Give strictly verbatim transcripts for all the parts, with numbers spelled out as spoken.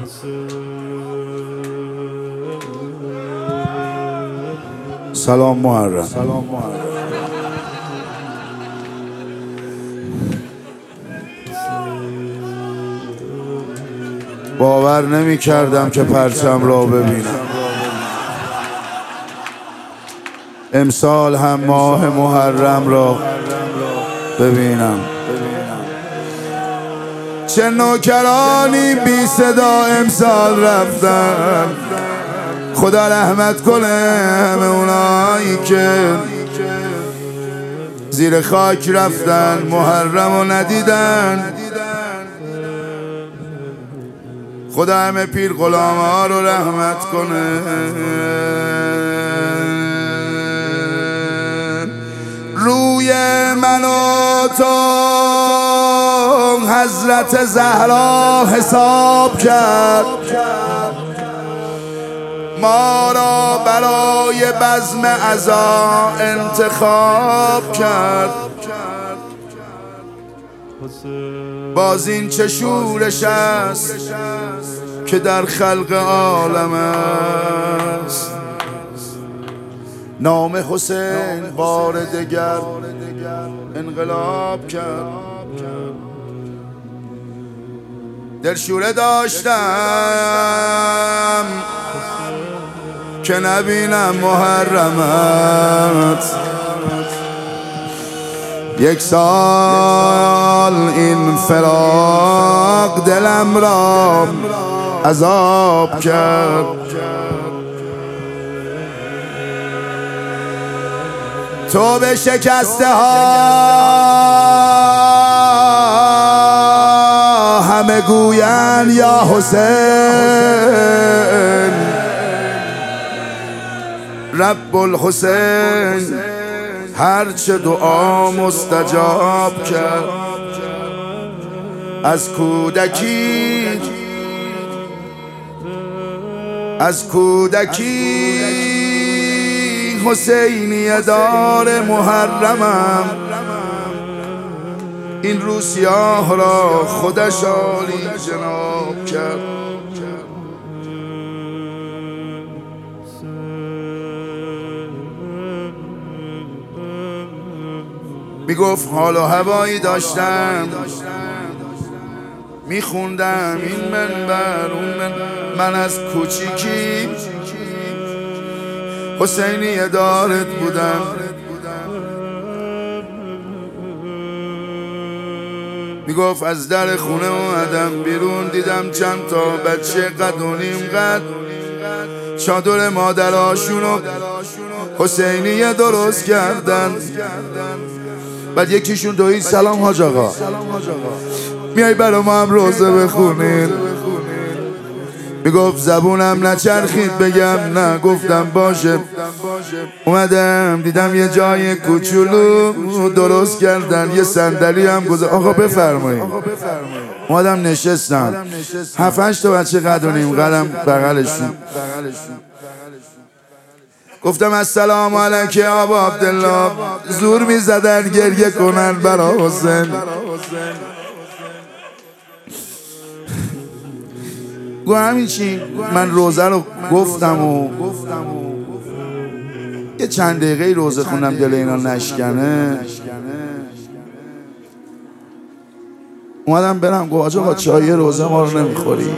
سلام محرم. سلام محرم. باور نمی کردم که پرچم را ببینم. امسال هم ماه محرم را ببینم. چه نوکرانی بی صدا امسال رفتن. خدا رحمت کنه همه اونایی که زیر خاک رفتن محرم رو ندیدن. خدا همه پیر غلام ها رو رحمت کنه. روی من و تو حضرت زهرا حساب کرد. ما را برای بزم عزا انتخاب کرد. باز این چه شورش است که در خلق عالم است. نام حسین بار دگر انقلاب کرد. دلشوره داشتم که نبینم محرمت. یک سال این فراق دلم را عذاب کرد. تو به شکسته ها همه گوین یا حسین. رب الحسین هرچه دعا مستجاب کرد. از کودکی از کودکی حسینی دار محرمم. این رو سیاه را خودش عالی جناب کرد. میگفت حال و هوایی داشتم، میخوندم این منبر اون من, من از کوچیکی حسینی دارت بودم. میگفت از در خونه اومدم بیرون، دیدم چند تا بچه قد و نیم قد چادر مادراشونو حسینی درست کردن. بعد یکیشون دوید سلام حاج آقا، میای برا ما هم روزه بخونید؟ میگفت زبونم نچرخید بگم نه. گفتم باشه. اومدم دیدم یه جای کوچولو درست کردن، یه صندلی هم گذاشتن. آقا بفرمایید. اومدم نشستم. هفت هشت تا بچه قد و نیم قدم بغلشون. گفتم السلام علیک آبا عبدالله. زور میزدن گریه کنن برا حسین. گو همین چی من روزه رو گفتم و یه چند دقیقه روزه خوندم دل اینا نشکنه. اومدم برم گو آجا با چای روزه ما رو نمیخوری؟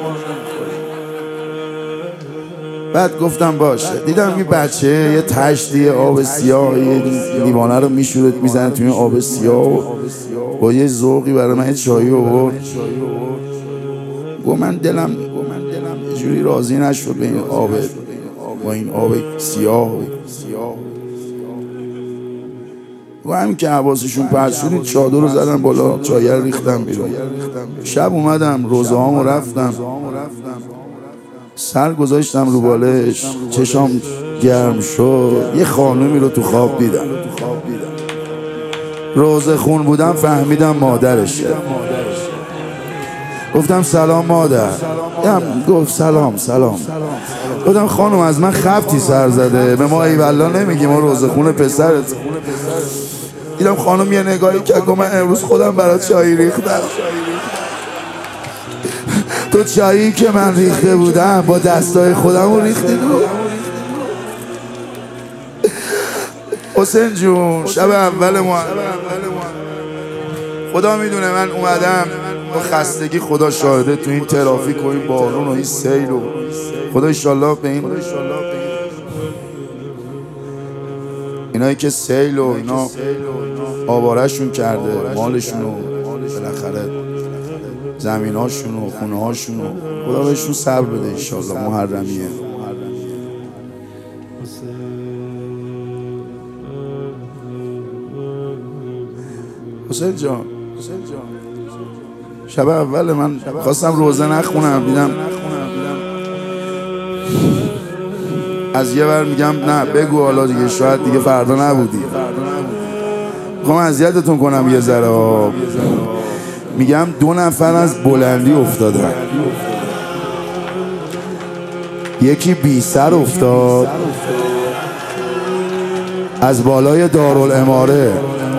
بعد گفتم باشه. دیدم این بچه یه تشتی آب سیاه یه لیوانه رو میشورد میزنه توی آب سیاه و با یه ذوقی برای من یه چایی آورد. گو من دلم یه جوری راضی نشد به این آب، با این آب سیاه. گو همین که حواسشون پرت شد این چادر رو زدم بالا، چایی رو ریختم بیرون. شب اومدم روزه هامو رفتم، سر گذاشتم رو بالش، چشام گرم شد. یه خانومی رو تو خواب دیدم. روزه خون بودم فهمیدم مادرشه. گفتم سلام مادر. هم گفت سلام سلام. گفتم خانم از من خفتی سر زده، به ما ایوالله نمیگی، ما روزه خون پسرت. دیدم خانم یه نگاهی که من امروز خودم برات چای ریختم. تو چایی که من ریخته بودم با دستای خودم ریخته دو. حسین جون شب اول ما خدا میدونه من اومدم با خستگی، خدا شاهده، تو این ترافیک و این بارون و این سیل و خدا ایشالله به این اینایی که سیل و اینا آوارشون کرده، مالشون و بالاخره زمیناشون و خونه هاشون و خدا بهشون صبر بده ایشالله. محرمیه حسین جان، شب اول من خواستم روزه نخونم، دیدم از یه بر میگم نه بگو حالا دیگه، شاید دیگه فردا نبودی، میخوام اذیتتون کنم یه ذره. میگم دو نفر از بلندی افتادن، یکی بی سر افتاد از بالای دارالاماره.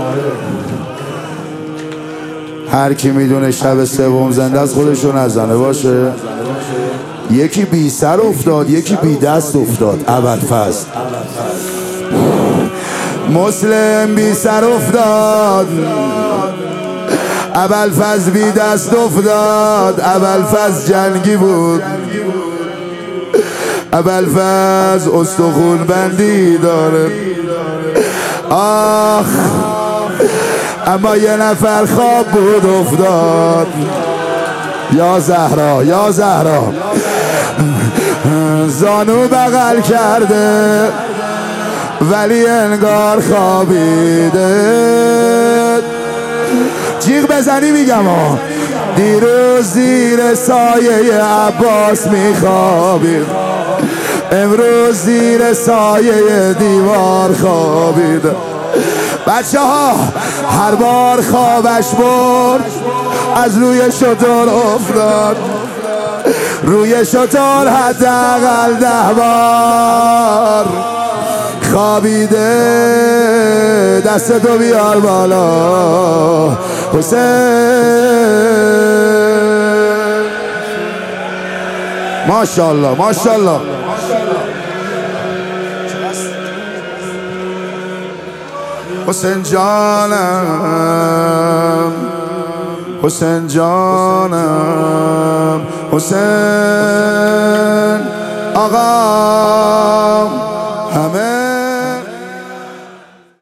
هر کی میدونه شب سوم زنده از خودشو نزنه باشه. یکی بی سر افتاد، یکی بی دست افتاد. ابوالفضل مسلم بی سر افتاد، ابوالفضل بی دست افتاد. ابوالفضل جنگی بود، ابوالفضل استخون بندی داره. آخ اما یه نفر خواب بود افتاد. یا زهرا یا زهرا زانو بغل کرده ولی انگار خوابیده. جیغ بزنی میگم ها. دیروز زیر سایه عباس میخوابید، امروز زیر سایه دیوار خوابید. بچه ها هر بار خوابش برد از روی شتر افتاد، روی شتر حداقل ده بار خوابیده. دستتو بیار بالا حسین. ماشاءالله ماشاءالله. حسین جانم حسین جانم حسین آقا همه